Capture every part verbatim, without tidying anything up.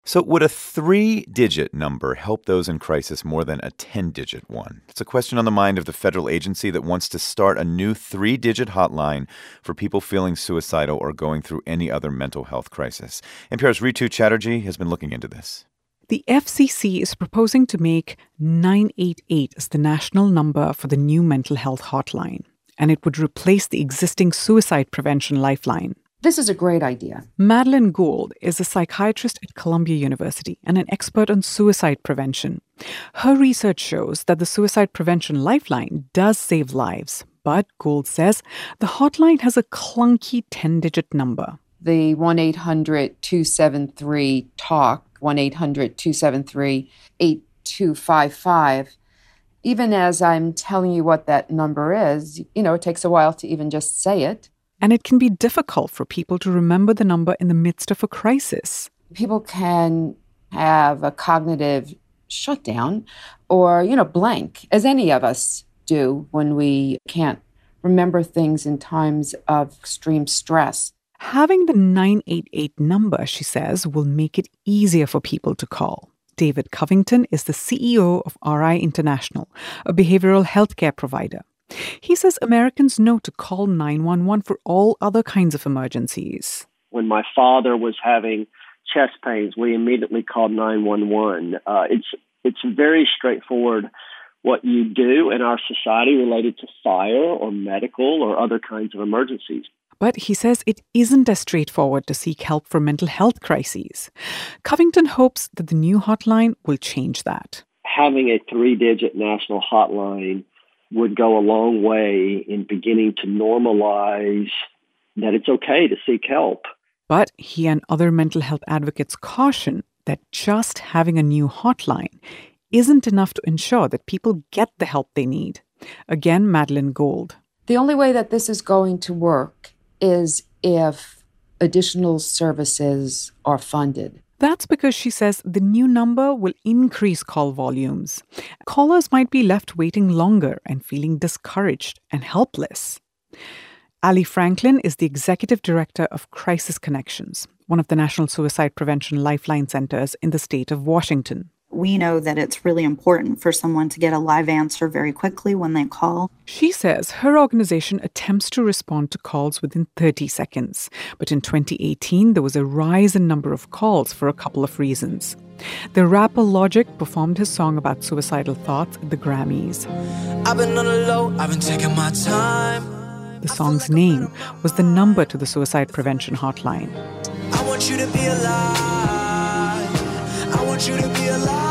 So would a three-digit number help those in crisis more than a ten-digit one? It's a question on the mind of the federal agency that wants to start a new three-digit hotline for people feeling suicidal or going through any other mental health crisis. N P R's Ritu Chatterjee has been looking into this. The F C C is proposing to make nine eight eight as the national number for the new mental health hotline, and it would replace the existing suicide prevention lifeline. This is a great idea. Madeline Gould is a psychiatrist at Columbia University and an expert on suicide prevention. Her research shows that the suicide prevention lifeline does save lives, but Gould says the hotline has a clunky ten-digit number. The one eight hundred two seven three TALK, one eight hundred two seven three eight two five five, even as I'm telling you what that number is, you know, it takes a while to even just say it. And it can be difficult for people to remember the number in the midst of a crisis. People can have a cognitive shutdown or, you know, blank, as any of us do when we can't remember things in times of extreme stress. Having the nine eight eight number, she says, will make it easier for people to call. David Covington is the C E O of R I International, a behavioral healthcare provider. He says Americans know to call nine one one for all other kinds of emergencies. When my father was having chest pains, we immediately called nine one one. Uh, it's it's very straightforward what you do in our society related to fire or medical or other kinds of emergencies. But he says it isn't as straightforward to seek help for mental health crises. Covington hopes that the new hotline will change that. Having a three-digit national hotline would go a long way in beginning to normalize that it's okay to seek help. But he and other mental health advocates caution that just having a new hotline isn't enough to ensure that people get the help they need. Again, Madeline Gould. The only way that this is going to work is if additional services are funded. That's because she says the new number will increase call volumes. Callers might be left waiting longer and feeling discouraged and helpless. Ali Franklin is the executive director of Crisis Connections, one of the National Suicide Prevention Lifeline centers in the state of Washington. We know that it's really important for someone to get a live answer very quickly when they call. She says her organization attempts to respond to calls within thirty seconds. But in twenty eighteen, there was a rise in number of calls for a couple of reasons. The rapper Logic performed his song about suicidal thoughts at the Grammys. I've been on the low, I've been taking my time. The song's name was the number to the suicide prevention hotline. I want you to be alive. I want you to be alive.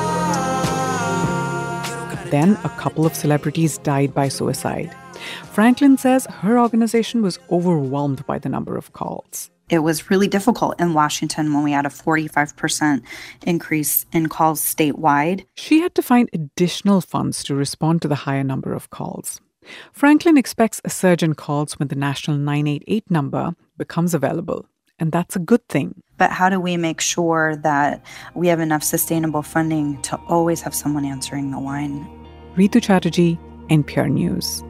Then a couple of celebrities died by suicide. Franklin says her organization was overwhelmed by the number of calls. It was really difficult in Washington when we had a forty-five percent increase in calls statewide. She had to find additional funds to respond to the higher number of calls. Franklin expects a surge in calls when the national nine eight eight number becomes available. And that's a good thing. But how do we make sure that we have enough sustainable funding to always have someone answering the line? Ritu Chatterjee, N P R News.